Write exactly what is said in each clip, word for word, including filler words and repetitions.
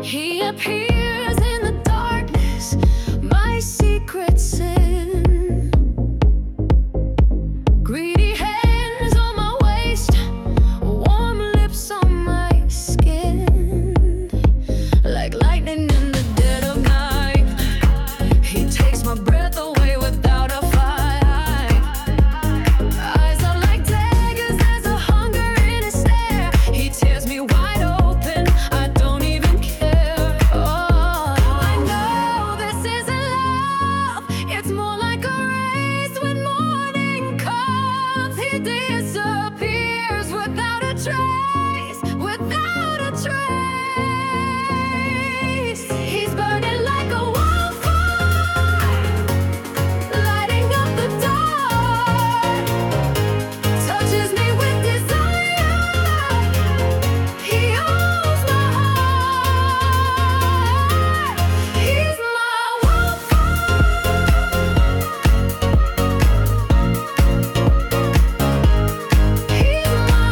He appears in the darkness, my secret sin. Greedy hands on my waist, warm lips on my skin. Like lightning in the dead of night, he takes my breath away without a fight. Eyes are like daggers, there's a hunger in his stare. He tears me wide open, I don't even care. Oh, I know this isn't love, it's more like a race. When morning comes, he disappears without a trace, without a trace. He's burning like a wildfire, lighting up the dark. Touches me with desire, he owns my heart. He's my wildfire. He's my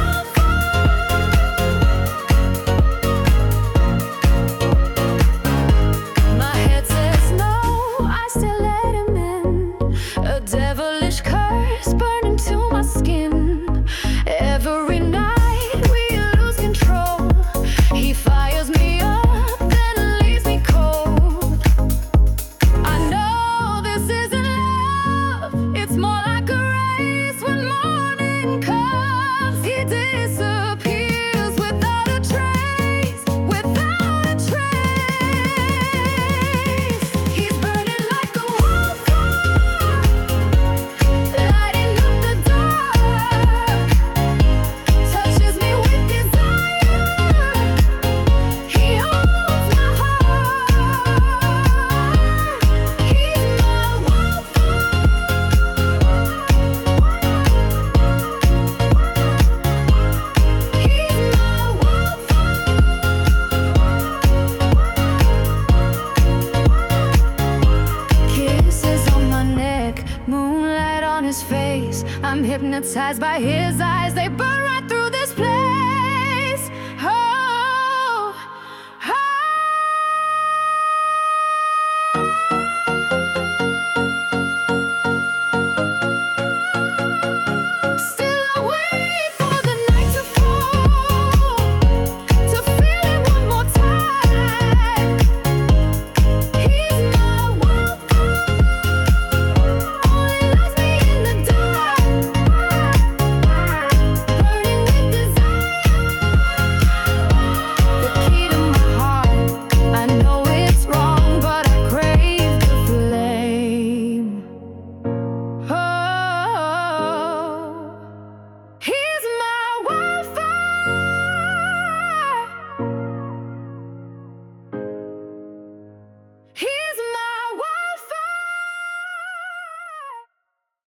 wildfire. My head says no, I still let him in. A devilish curse burning to my skin. Every night we lose control. He fires me up, then leaves me cold. I know this isn't love, it's more like a race. When morning comes, he disappears without a trace, without a trace. He's burning like a wildfire, lighting up the dark. Touches me with desire, he owns my heart. He's my Kisses on my neck, moonlight on his face. I'm hypnotized by his eyes, they burn right through